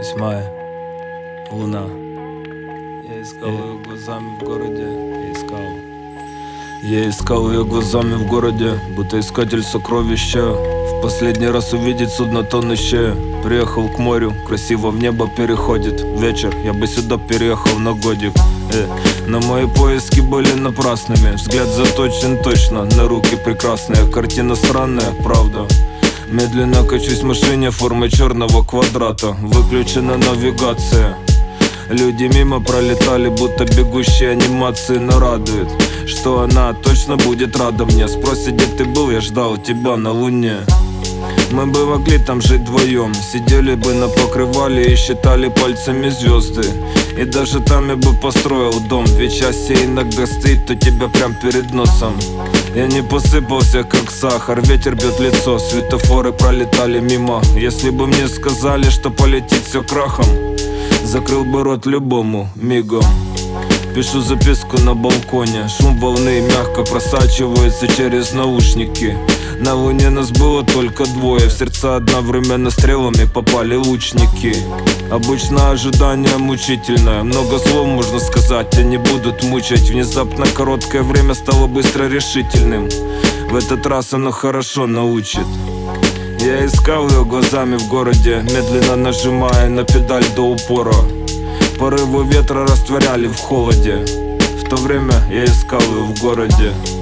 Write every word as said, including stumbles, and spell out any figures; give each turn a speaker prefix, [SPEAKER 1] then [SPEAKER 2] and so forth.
[SPEAKER 1] Восьмая луна. Я искал ее глазами в городе. Я искал Я искал ее глазами в городе, будто искатель сокровища. В последний раз увидеть судно тонущее. Приехал к морю, красиво в небо переходит вечер, я бы сюда переехал на годик. э, Но мои поиски были напрасными. Взгляд заточен точно на руки прекрасные. Картина странная, правда. Медленно качусь в машине формы черного квадрата. Выключена навигация. Люди мимо пролетали, будто бегущие анимации. Но радует, что она точно будет рада мне. Спросит, где ты был, я ждал тебя на луне. Мы бы могли там жить вдвоем. Сидели бы на покрывале и считали пальцами звезды. И даже там я бы построил дом. Ведь счастье иногда стоит у тебя прям перед носом. Я не посыпался, как сахар, ветер бьет лицо. Светофоры пролетали мимо. Если бы мне сказали, что полетит все крахом, закрыл бы рот любому мигом. Пишу записку на балконе. Шум волны мягко просачивается через наушники. На луне нас было только двое. В сердца одновременно стрелами попали лучники. Обычно ожидание мучительное. Много слов можно сказать, они будут мучать. Внезапно короткое время стало быстро решительным. В этот раз оно хорошо научит. Я искал ее глазами в городе, медленно нажимая на педаль до упора. Порывы ветра растворяли в холоде. В то время я искал ее в городе.